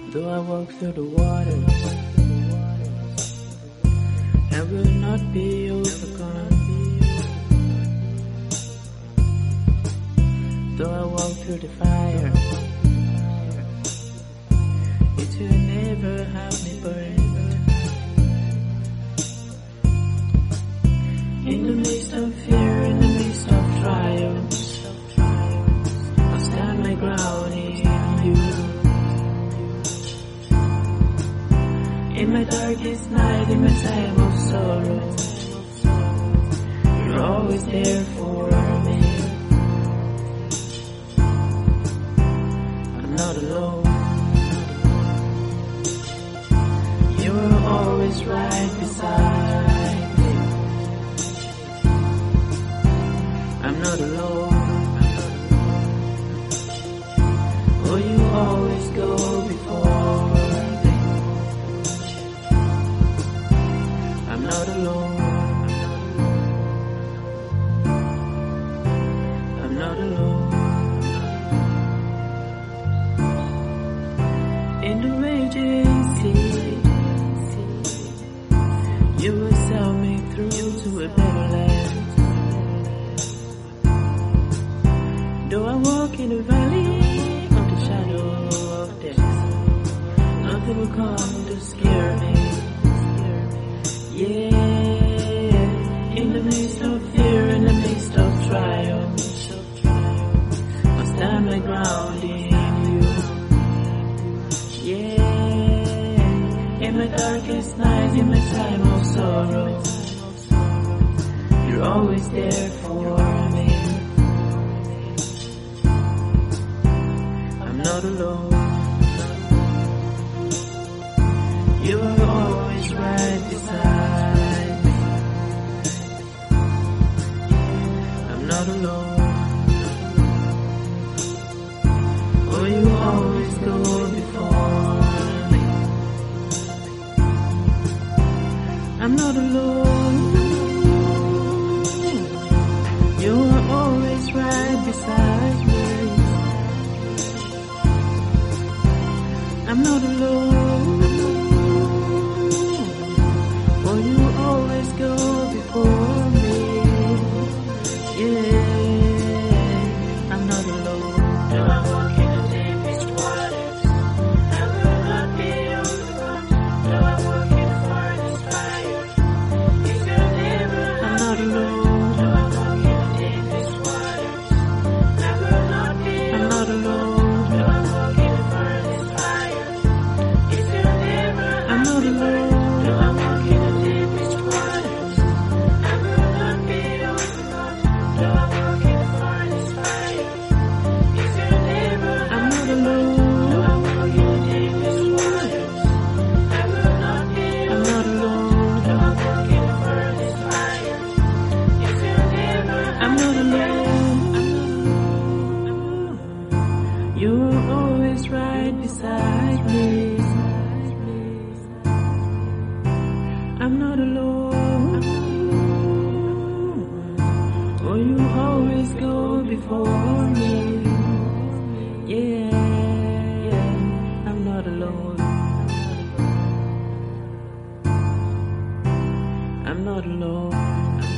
Though I walk through the waters, I will not be overcome. Though I walk through the fire, it will never have me burned. In the midst of fear, in the midst of trials, I'll stand my ground in you. In my darkest night, in my time of sorrow, you're always there for me. I'm not alone. You're always right beside me. I'm not alone. Oh, you always go before me. I'm not alone. I'm not alone. In the raging sea, you will sail me through to a better land. Though I walk in the valley of the shadow of death, nothing will come to scare me. Yeah, in the midst of fear, in the midst of trials, I'll stand my ground in you. Yeah, in my darkest nights, in my time of sorrow, you're always there for me. I'm not alone. You are always right beside me. I'm not alone. Oh, you always go before me. I'm not alone. You are always right beside me. I'm not alone. Oh, you always go before me. Yeah, I'm not alone. Though I walk in the deepest waters, I will not be overcome. Though I walk in the farthest fire, it will never I'm not alone. Though I walk in the deepest waters, I will not be I'm not alone. Though I walk in the farthest fire, it will never I'm not alone. Though I walk in the deepest waters, I will not be overcome. Though I walk in the farthest fire, it will never I'm not alone. Though I walk in the deepest waters, I will not be I'm not alone. Though I walk in the farthest fire, it will never I'm not alone. You're always right beside me. I'm not alone. Oh, you always go before me. Yeah, I'm not alone. I'm not alone.